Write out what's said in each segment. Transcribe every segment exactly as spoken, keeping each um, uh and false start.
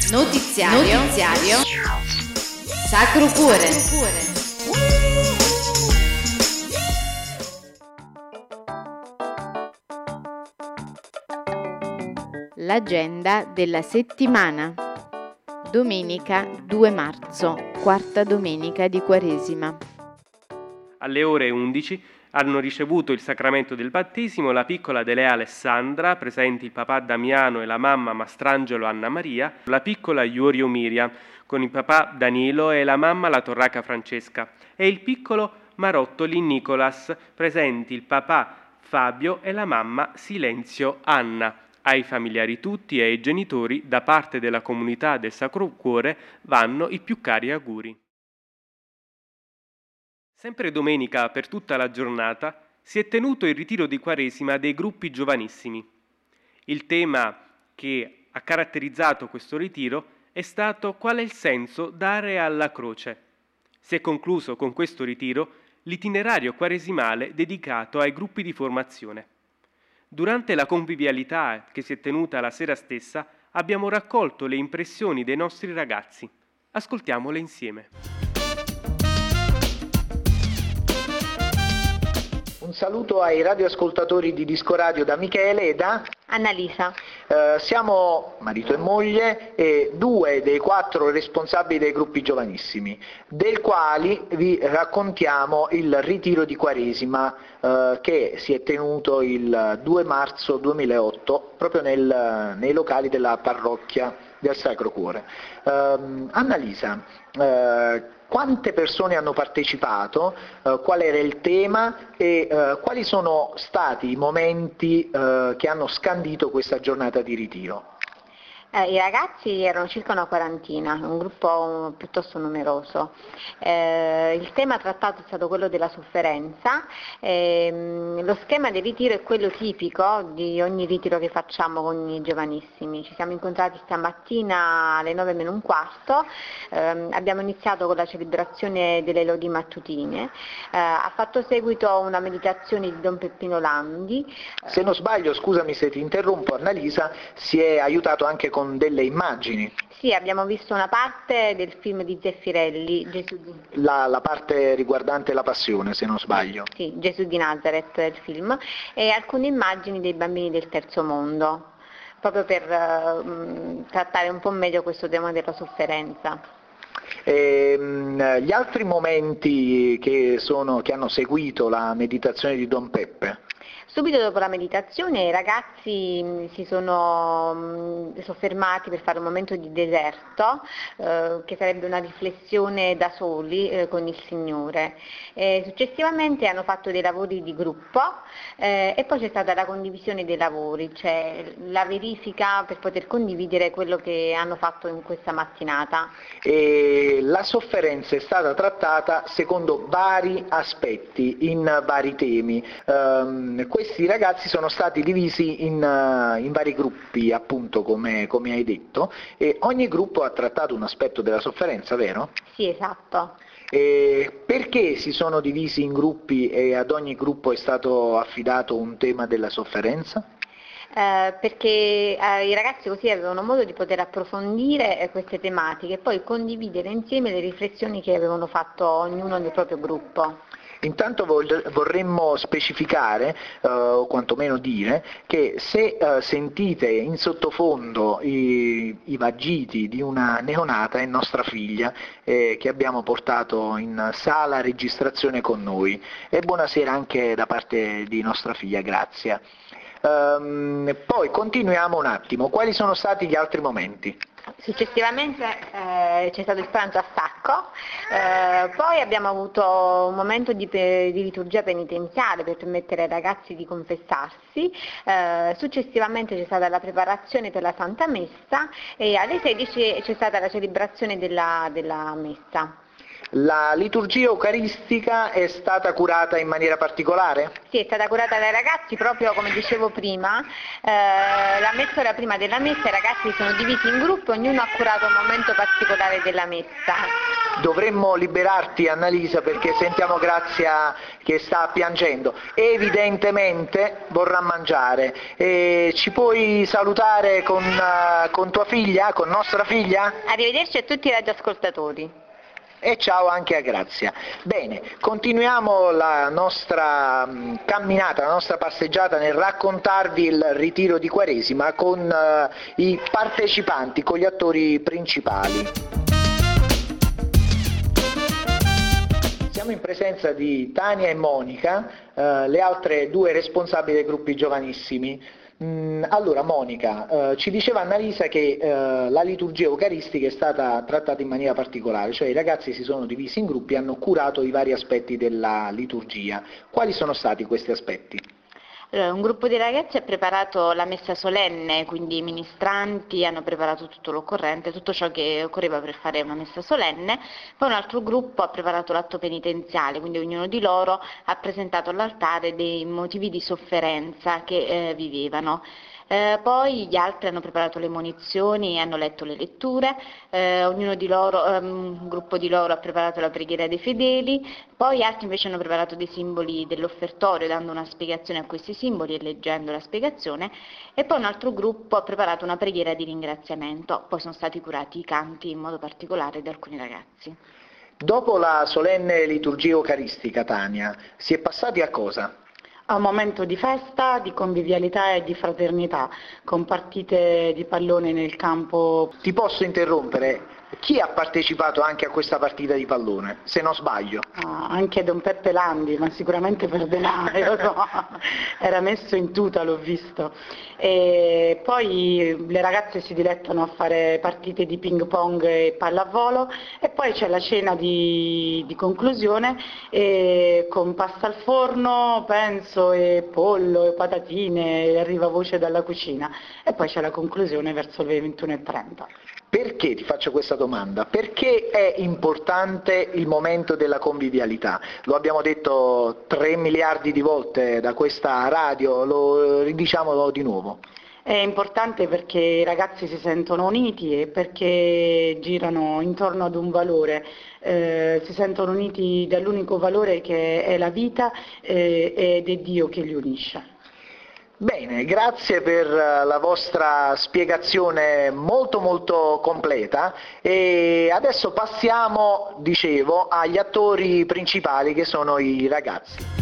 Notiziario, Notiziario. Sacro Cuore. L'agenda della settimana. Domenica due marzo, quarta domenica di Quaresima. Alle ore undici hanno ricevuto il sacramento del battesimo la piccola Delea Alessandra, presenti il papà Damiano e la mamma Mastrangelo Anna Maria, la piccola Iorio Miria, con il papà Danilo e la mamma la Torraca Francesca, e il piccolo Marottoli Nicolas, presenti il papà Fabio e la mamma Silenzio Anna. Ai familiari tutti e ai genitori, da parte della comunità del Sacro Cuore, vanno i più cari auguri. Sempre domenica, per tutta la giornata, si è tenuto il ritiro di Quaresima dei gruppi giovanissimi. Il tema che ha caratterizzato questo ritiro è stato qual è il senso dare alla croce. Si è concluso con questo ritiro l'itinerario quaresimale dedicato ai gruppi di formazione. Durante la convivialità che si è tenuta la sera stessa abbiamo raccolto le impressioni dei nostri ragazzi. Ascoltiamole insieme. Un saluto ai radioascoltatori di Disco Radio da Michele e da Annalisa. Eh, siamo marito e moglie e due dei quattro responsabili dei gruppi giovanissimi, del quali vi raccontiamo il ritiro di Quaresima eh, che si è tenuto il due marzo duemilaotto proprio nel, nei locali della parrocchia del Sacro Cuore. Eh, Annalisa, eh, quante persone hanno partecipato, eh, qual era il tema e eh, quali sono stati i momenti eh, che hanno scandito questa giornata di ritiro? Eh, I ragazzi erano circa una quarantina, un gruppo piuttosto numeroso. Eh, il tema trattato è stato quello della sofferenza. Eh, lo schema del ritiro è quello tipico di ogni ritiro che facciamo con i giovanissimi. Ci siamo incontrati stamattina alle nove meno un quarto, eh, abbiamo iniziato con la celebrazione delle lodi mattutine, eh, ha fatto seguito una meditazione di Don Peppino Landi. Se non sbaglio, scusami se ti interrompo Annalisa, si è aiutato anche con con delle immagini. Sì, abbiamo visto una parte del film di Zeffirelli, Gesù di... La, la parte riguardante la passione, se non sbaglio. Sì, Gesù di Nazareth, il film, e alcune immagini dei bambini del terzo mondo, proprio per uh, trattare un po' meglio questo tema della sofferenza. E, mh, gli altri momenti che, sono, che hanno seguito la meditazione di Don Peppe? Subito dopo la meditazione i ragazzi si sono soffermati per fare un momento di deserto, eh, che sarebbe una riflessione da soli eh, con il Signore. E successivamente hanno fatto dei lavori di gruppo eh, e poi c'è stata la condivisione dei lavori, cioè la verifica per poter condividere quello che hanno fatto in questa mattinata. E la sofferenza è stata trattata secondo vari aspetti, in vari temi. Um, Questi ragazzi sono stati divisi in, uh, in vari gruppi, appunto, come, come hai detto, e ogni gruppo ha trattato un aspetto della sofferenza, vero? Sì, esatto. E perché si sono divisi in gruppi e ad ogni gruppo è stato affidato un tema della sofferenza? Eh, perché eh, i ragazzi così avevano modo di poter approfondire eh, queste tematiche e poi condividere insieme le riflessioni che avevano fatto ognuno nel proprio gruppo. Intanto vorremmo specificare, eh, o quantomeno dire, che se eh, sentite in sottofondo i, i vagiti di una neonata è nostra figlia, eh, che abbiamo portato in sala registrazione con noi. E buonasera anche da parte di nostra figlia Grazia. Um, poi continuiamo un attimo, quali sono stati gli altri momenti? Successivamente eh, c'è stato il pranzo a sacco, eh, poi abbiamo avuto un momento di, di liturgia penitenziale per permettere ai ragazzi di confessarsi, eh, successivamente c'è stata la preparazione per la Santa Messa e alle sedici c'è stata la celebrazione della, della Messa. La liturgia eucaristica è stata curata in maniera particolare? Sì, è stata curata dai ragazzi proprio come dicevo prima, eh, la mezz'ora prima della messa i ragazzi sono divisi in gruppi, ognuno ha curato un momento particolare della messa. Dovremmo liberarti, Annalisa, perché sentiamo Grazia che sta piangendo. Evidentemente vorrà mangiare. E ci puoi salutare con, uh, con tua figlia, con nostra figlia? Arrivederci a tutti i radioascoltatori. E ciao anche a Grazia. Bene, continuiamo la nostra mh, camminata, la nostra passeggiata nel raccontarvi il ritiro di Quaresima con uh, i partecipanti, con gli attori principali. Siamo in presenza di Tania e Monica, uh, le altre due responsabili dei gruppi giovanissimi. Allora Monica, eh, ci diceva Annalisa che eh, la liturgia eucaristica è stata trattata in maniera particolare, cioè i ragazzi si sono divisi in gruppi e hanno curato i vari aspetti della liturgia. Quali sono stati questi aspetti? Allora, un gruppo di ragazzi ha preparato la messa solenne, quindi i ministranti hanno preparato tutto l'occorrente, tutto ciò che occorreva per fare una messa solenne, poi un altro gruppo ha preparato l'atto penitenziale, quindi ognuno di loro ha presentato all'altare dei motivi di sofferenza che eh, vivevano. Eh, poi gli altri hanno preparato le munizioni e hanno letto le letture, eh, ognuno di loro, um, un gruppo di loro ha preparato la preghiera dei fedeli, poi altri invece hanno preparato dei simboli dell'offertorio dando una spiegazione a questi simboli e leggendo la spiegazione, e poi un altro gruppo ha preparato una preghiera di ringraziamento, poi sono stati curati i canti in modo particolare da alcuni ragazzi. Dopo la solenne liturgia eucaristica, Tania, si è passati a cosa? A un momento di festa, di convivialità e di fraternità, con partite di pallone nel campo. Ti posso interrompere? Chi ha partecipato anche a questa partita di pallone, se non sbaglio? Ah, anche Don Peppe Landi, ma sicuramente per denaro, no? Era messo in tuta, l'ho visto. E poi le ragazze si dilettano a fare partite di ping pong e pallavolo, e poi c'è la cena di, di conclusione e con pasta al forno, penso, e pollo e patatine, e arriva voce dalla cucina, e poi c'è la conclusione verso le ventuno e trenta. Perché ti faccio questa domanda? Perché è importante il momento della convivialità? Lo abbiamo detto tre miliardi di volte da questa radio, lo ridiciamolo di nuovo. È importante perché i ragazzi si sentono uniti e perché girano intorno ad un valore, eh, si sentono uniti dall'unico valore che è la vita eh, ed è Dio che li unisce. Bene, grazie per la vostra spiegazione molto molto completa, e adesso passiamo, dicevo, agli attori principali che sono i ragazzi.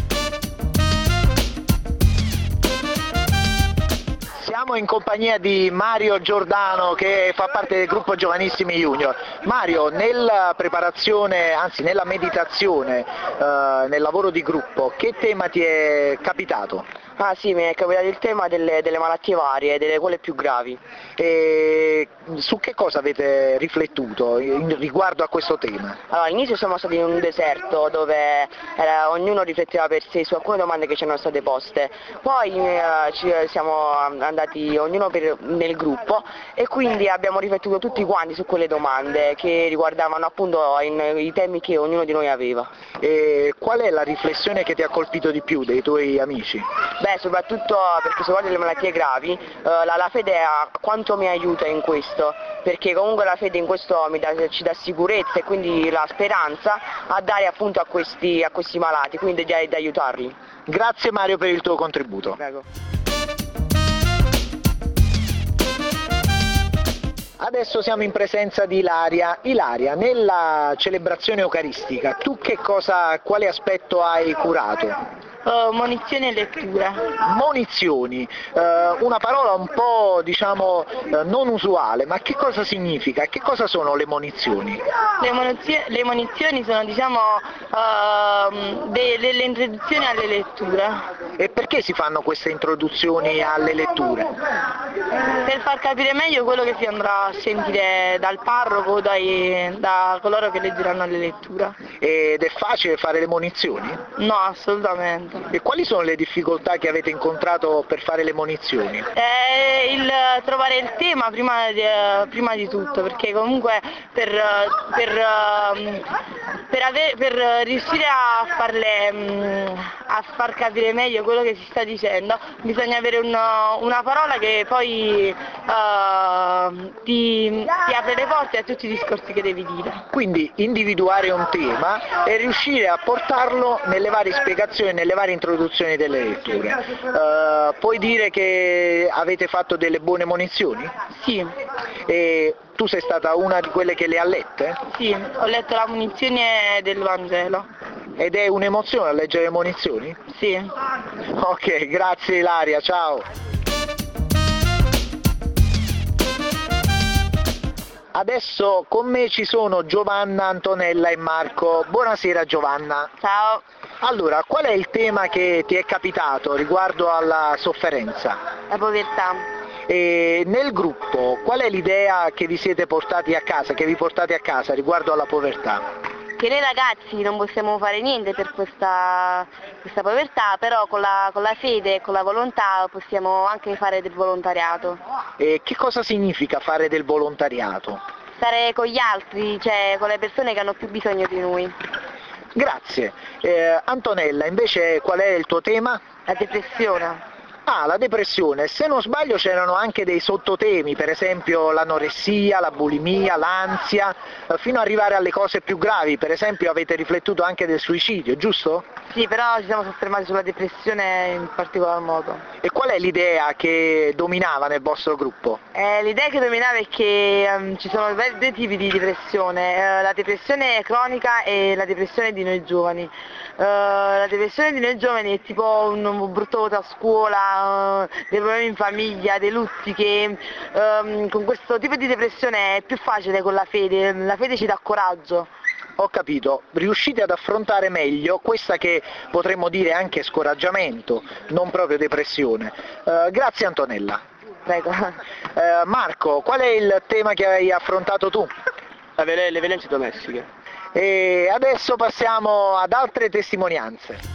Siamo in compagnia di Mario Giordano, che fa parte del gruppo Giovanissimi Junior. Mario, nella preparazione, anzi nella meditazione, eh, nel lavoro di gruppo, che tema ti è capitato? Ah sì, mi è capitato il tema delle, delle malattie varie, delle quelle più gravi. E su che cosa avete riflettuto in riguardo a questo tema? Allora, all'inizio siamo stati in un deserto dove era, ognuno rifletteva per sé su alcune domande che ci erano state poste. Poi eh, ci siamo andati ognuno per, nel gruppo, e quindi abbiamo riflettuto tutti quanti su quelle domande che riguardavano appunto in, i temi che ognuno di noi aveva. E qual è la riflessione che ti ha colpito di più dei tuoi amici? Beh, soprattutto perché se guardi le malattie gravi, eh, la, la fede ha, quanto mi aiuta in questo, perché comunque la fede in questo mi dà, ci dà sicurezza e quindi la speranza a dare appunto a questi, a questi malati, quindi di, di aiutarli. Grazie Mario per il tuo contributo. Prego. Adesso siamo in presenza di Ilaria. Ilaria, nella celebrazione eucaristica, tu che cosa, quale aspetto hai curato? Uh, munizioni e lettura. Munizioni, uh, una parola un po' diciamo uh, non usuale, ma che cosa significa? Che cosa sono le munizioni? Le, munizio- le munizioni sono diciamo uh, de- delle introduzioni alle letture. E perché si fanno queste introduzioni alle letture? Per far capire meglio quello che si andrà a sentire dal parroco, dai, da coloro che leggeranno le letture. Ed è facile fare le munizioni? No, assolutamente. E quali sono le difficoltà che avete incontrato per fare le munizioni? È il trovare il tema prima di, prima di tutto, perché comunque per, per per, ave- per riuscire a farle mh, a far capire meglio quello che si sta dicendo bisogna avere un, una parola che poi uh, ti, ti apre le porte a tutti i discorsi che devi dire. Quindi individuare un tema e riuscire a portarlo nelle varie spiegazioni, nelle varie introduzioni delle letture. Uh, puoi dire che avete fatto delle buone monizioni? Sì. E tu sei stata una di quelle che le ha lette? Sì, ho letto la munizione del Vangelo. Ed è un'emozione a leggere le munizioni? Sì. Ok, grazie Ilaria, ciao. Adesso con me ci sono Giovanna, Antonella e Marco. Buonasera Giovanna. Ciao. Allora, qual è il tema che ti è capitato riguardo alla sofferenza? La povertà. E nel gruppo, qual è l'idea che vi siete portati a casa, che vi portate a casa riguardo alla povertà? Che noi ragazzi non possiamo fare niente per questa, questa povertà, però con la, con la fede e con la volontà possiamo anche fare del volontariato. E che cosa significa fare del volontariato? Stare con gli altri, cioè con le persone che hanno più bisogno di noi. Grazie. Eh, Antonella, invece qual è il tuo tema? La depressione. Ah, la depressione. Se non sbaglio c'erano anche dei sottotemi, per esempio l'anoressia, la bulimia, l'ansia, eh, fino ad arrivare alle cose più gravi. Per esempio avete riflettuto anche del suicidio, giusto? Sì, però ci siamo soffermati sulla depressione in particolar modo. E qual è l'idea che dominava nel vostro gruppo? Eh, l'idea che dominava è che um, ci sono due tipi di depressione, eh, la depressione cronica e la depressione di noi giovani. Uh, la depressione di noi giovani è tipo un, un brutto voto a scuola, uh, dei problemi in famiglia, dei lutti che um, con questo tipo di depressione è più facile con la fede, la fede ci dà coraggio. Ho capito, riuscite ad affrontare meglio questa che potremmo dire anche scoraggiamento, non proprio depressione. Uh, grazie Antonella. Prego. Uh, Marco, qual è il tema che hai affrontato tu? Le violenze domestiche. E adesso passiamo ad altre testimonianze.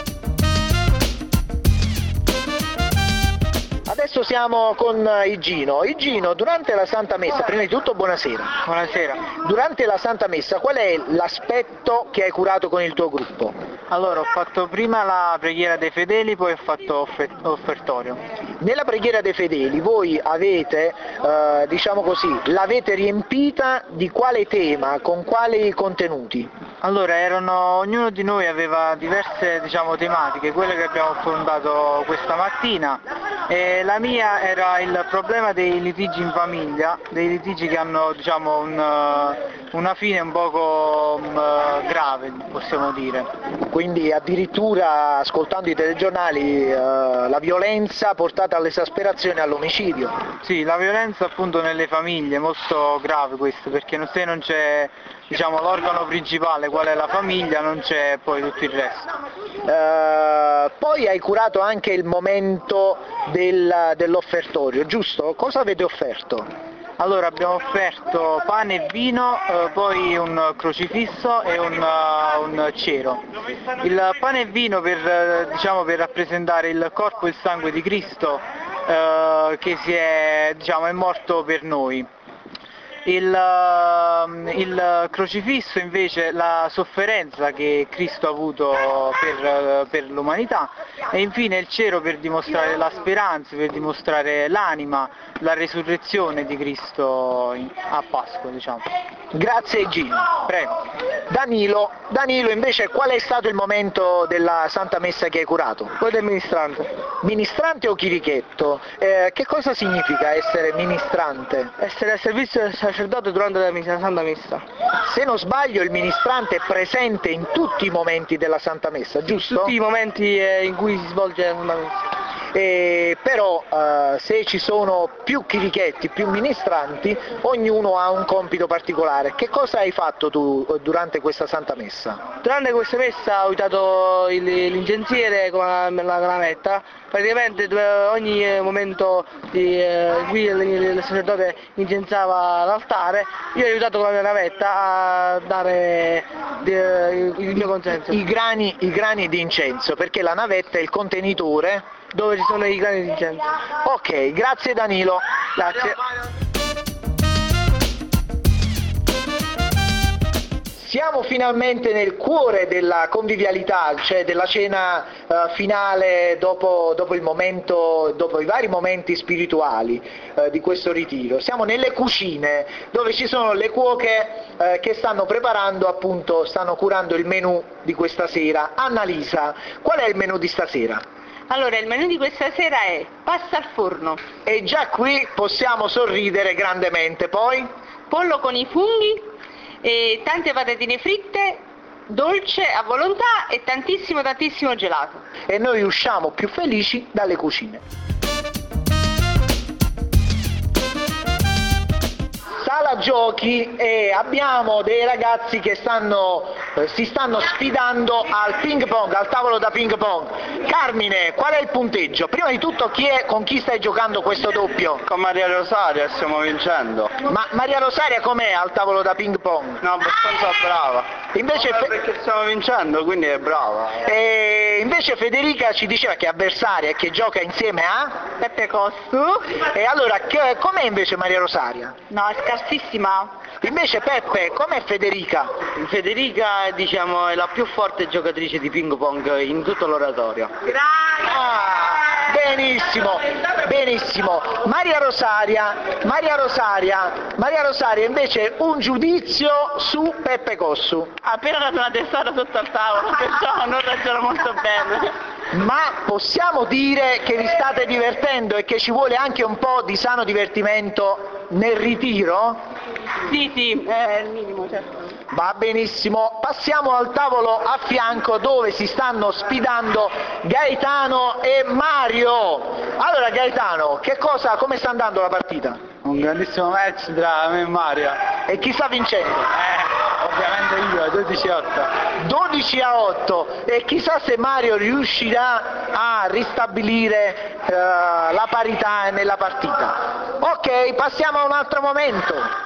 Adesso siamo con Igino. Igino, durante la Santa Messa, prima di tutto buonasera. Buonasera. Durante la Santa Messa qual è l'aspetto che hai curato con il tuo gruppo? Allora, ho fatto prima la preghiera dei fedeli, poi ho fatto offertorio. Nella preghiera dei fedeli voi avete, eh, diciamo così, l'avete riempita di quale tema, con quali contenuti? Allora, erano, ognuno di noi aveva diverse, diciamo, tematiche, quelle che abbiamo affrontato questa mattina. E la mia era il problema dei litigi in famiglia, dei litigi che hanno, diciamo, un, una fine un poco um, grave, possiamo dire. Quindi addirittura, ascoltando i telegiornali, eh, la violenza portata all'esasperazione e all'omicidio. Sì, la violenza appunto nelle famiglie è molto grave questo, perché se non c'è, diciamo, l'organo principale, qual è la famiglia, non c'è poi tutto il resto. Uh, poi hai curato anche il momento del, dell'offertorio, giusto? Cosa avete offerto? Allora abbiamo offerto pane e vino, eh, poi un crocifisso e un, uh, un cero. Il pane e vino per, eh, diciamo, per rappresentare il corpo e il sangue di Cristo eh, che si è, diciamo, è morto per noi. Il, il crocifisso invece la sofferenza che Cristo ha avuto per, per l'umanità, e infine il cero per dimostrare la speranza, per dimostrare l'anima, la resurrezione di Cristo a Pasqua, diciamo. Grazie Gino. Prego. Danilo, Danilo invece qual è stato il momento della Santa Messa che hai curato? Quello del ministrante. Ministrante o chirichetto? Eh, che cosa significa essere ministrante? Essere al servizio del sacerdote durante la, messa, la Santa Messa. Se non sbaglio il ministrante è presente in tutti i momenti della Santa Messa, giusto? In tutti i momenti eh, in cui si svolge la Santa Messa. Eh, però eh, se ci sono più chirichetti, più ministranti, ognuno ha un compito particolare. Che cosa hai fatto tu durante questa Santa Messa? Durante questa messa ho aiutato il, l'incensiere con la, la navetta, praticamente ogni momento di, eh, in cui il, il sacerdote incensava l'altare, io ho aiutato con la mia navetta a dare di, il mio consenso. I grani, i grani di incenso, perché la navetta è il contenitore dove ci sono i grani di incenso. Ok, grazie Danilo. Grazie. Siamo finalmente nel cuore della convivialità, cioè della cena uh, finale dopo, dopo il momento, dopo i vari momenti spirituali uh, di questo ritiro. Siamo nelle cucine dove ci sono le cuoche uh, che stanno preparando, appunto, stanno curando il menù di questa sera. Annalisa, qual è il menù di stasera? Allora, il menù di questa sera è pasta al forno. E già qui possiamo sorridere grandemente. Poi? Pollo con i funghi. E tante patatine fritte, dolce a volontà e tantissimo tantissimo gelato. E noi usciamo più felici dalle cucine. Sala giochi, e abbiamo dei ragazzi che stanno, eh, si stanno sfidando al ping pong, al tavolo da ping pong. Carmine, qual è il punteggio? Prima di tutto, chi è, con chi stai giocando questo doppio? Con Maria Rosaria, stiamo vincendo. Ma Maria Rosaria com'è al tavolo da ping pong? No, abbastanza brava. Invece no, Fe- perché stiamo vincendo, quindi è brava. E invece Federica ci diceva che è avversaria e che gioca insieme a Peppe Cossu. E allora, che, com'è invece Maria Rosaria? No, è scarsissima. Invece Peppe, com'è Federica? Federica, diciamo, è la più forte giocatrice di ping pong in tutto l'oratorio. Ah, benissimo, benissimo. Maria Rosaria, Maria Rosaria, Maria Rosaria invece un giudizio su Peppe Cossu. Ha appena dato una testata sotto al tavolo, perciò non ragiona molto bene. Ma possiamo dire che vi state divertendo e che ci vuole anche un po' di sano divertimento nel ritiro? Sì, sì, è il minimo, certo. Va benissimo, passiamo al tavolo a fianco dove si stanno sfidando Gaetano e Mario. Allora Gaetano, che cosa, come sta andando la partita? Un grandissimo match tra me e Mario. E chi sta vincendo? Eh, ovviamente io, dodici a otto. dodici a otto, e chissà se Mario riuscirà a ristabilire uh, la parità nella partita. Ok, passiamo a un altro momento.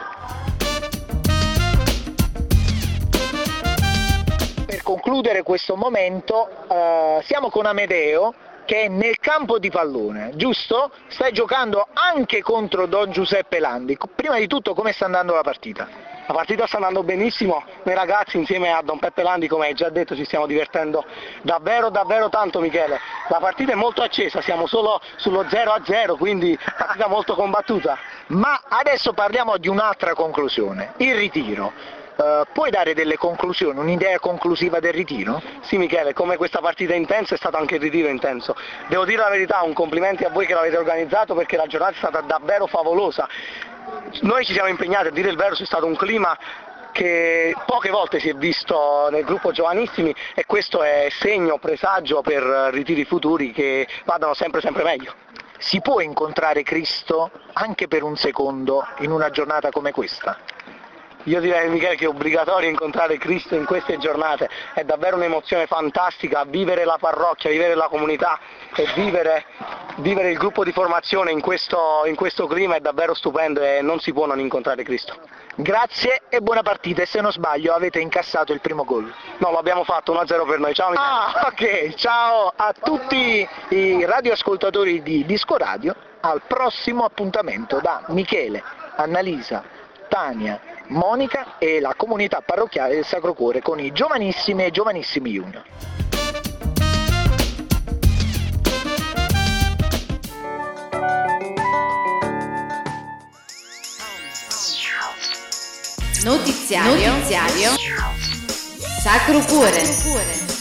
Per concludere questo momento uh, siamo con Amedeo, che è nel campo di pallone, giusto? Stai giocando anche contro Don Giuseppe Landi. Prima di tutto, come sta andando la partita? La partita sta andando benissimo, noi ragazzi insieme a Don Peppe Landi, come hai già detto, ci stiamo divertendo davvero davvero tanto, Michele. La partita è molto accesa, siamo solo sullo zero a zero, quindi partita molto combattuta. Ma adesso parliamo di un'altra conclusione, il ritiro. Uh, puoi dare delle conclusioni, un'idea conclusiva del ritiro? Sì Michele, come questa partita è intensa è stato anche il ritiro intenso. Devo dire la verità, un complimenti a voi che l'avete organizzato, perché la giornata è stata davvero favolosa. Noi ci siamo impegnati, a dire il vero c'è stato un clima che poche volte si è visto nel gruppo Giovanissimi, e questo è segno, presagio per ritiri futuri che vadano sempre sempre meglio. Si può incontrare Cristo anche per un secondo in una giornata come questa? Io direi Michele che è obbligatorio incontrare Cristo in queste giornate, è davvero un'emozione fantastica vivere la parrocchia, vivere la comunità e vivere, vivere il gruppo di formazione in questo, in questo clima è davvero stupendo, e non si può non incontrare Cristo. Grazie e buona partita, e se non sbaglio avete incassato il primo gol. No, l'abbiamo fatto, uno a zero per noi, ciao Michele. Ah, ok, ciao a tutti i radioascoltatori di Disco Radio, al prossimo appuntamento da Michele, Annalisa, Tania, Monica e la comunità parrocchiale del Sacro Cuore con i giovanissimi e giovanissimi junior. Notiziario, Notiziario Sacro Cuore.